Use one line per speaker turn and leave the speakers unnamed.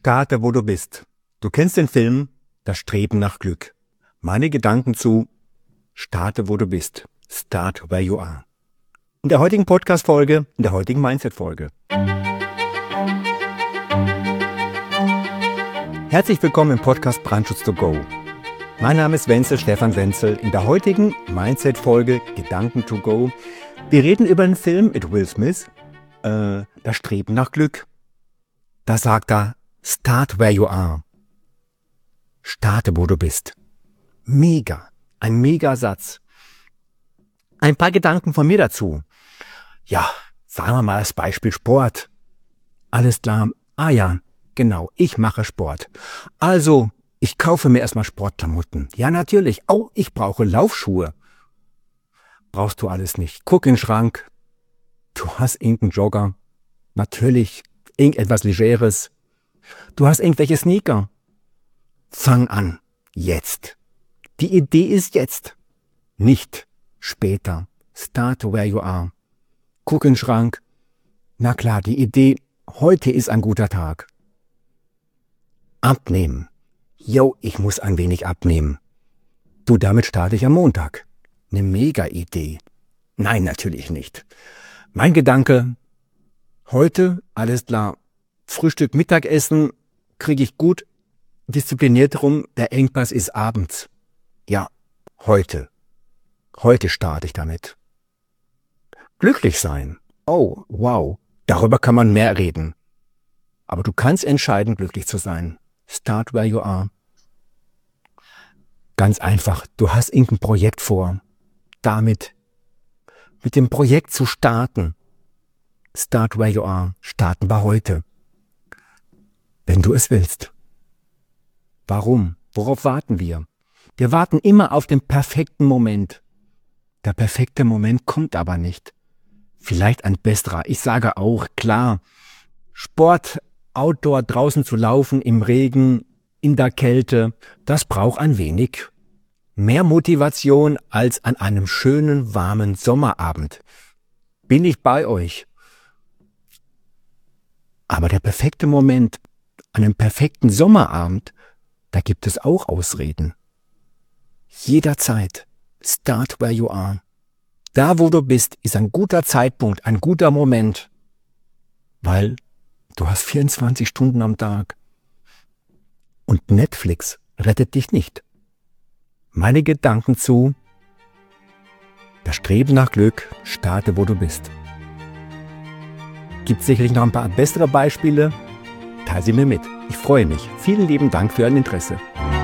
Starte, wo du bist. Du kennst den Film Das Streben nach Glück. Meine Gedanken zu Starte, wo du bist. Start where you are. In der heutigen Podcast-Folge, in der heutigen Mindset-Folge. Herzlich willkommen im Podcast Brandschutz to go. Mein Name ist Stefan Wenzel. In der heutigen Mindset-Folge Gedanken to go. Wir reden über einen Film mit Will Smith, Das Streben nach Glück. Da sagt er, start where you are. Starte, wo du bist. Mega. Ein Megasatz. Ein paar Gedanken von mir dazu. Ja, sagen wir mal als Beispiel Sport. Alles klar. Ah ja, genau, ich mache Sport. Also, ich kaufe mir erstmal Sportklamotten. Ja, natürlich. Oh, ich brauche Laufschuhe. Brauchst du alles nicht. Guck in den Schrank. Du hast irgendeinen Jogger. Natürlich. Irgendetwas Legeres. Du hast irgendwelche Sneaker. Fang an. Jetzt. Die Idee ist jetzt. Nicht später. Start where you are. Guck in den Schrank. Na klar, die Idee, heute ist ein guter Tag. Abnehmen. Jo, ich muss ein wenig abnehmen. Du, damit starte ich am Montag. Eine Mega-Idee. Nein, natürlich nicht. Mein Gedanke, heute, alles klar, Frühstück, Mittagessen kriege ich gut diszipliniert rum, der Engpass ist abends. Ja, heute. Heute starte ich damit. Glücklich sein. Oh, wow. Darüber kann man mehr reden. Aber du kannst entscheiden, glücklich zu sein. Start where you are. Ganz einfach. Du hast irgendein Projekt vor. Damit, mit dem Projekt zu starten. Start where you are. Starten wir heute. Wenn du es willst. Warum? Worauf warten wir? Wir warten immer auf den perfekten Moment. Der perfekte Moment kommt aber nicht. Vielleicht ein besserer. Ich sage auch, klar, Sport, Outdoor, draußen zu laufen, im Regen, in der Kälte, das braucht ein wenig mehr Motivation als an einem schönen, warmen Sommerabend. Bin ich bei euch. Aber der perfekte Moment, an einem perfekten Sommerabend, da gibt es auch Ausreden. Jederzeit. Start where you are. Da, wo du bist, ist ein guter Zeitpunkt, ein guter Moment. Weil du hast 24 Stunden am Tag. Und Netflix rettet dich nicht. Meine Gedanken zu das Streben nach Glück, starte, wo du bist. Gibt sicherlich noch ein paar bessere Beispiele. Teile sie mir mit. Ich freue mich. Vielen lieben Dank für Ihr Interesse.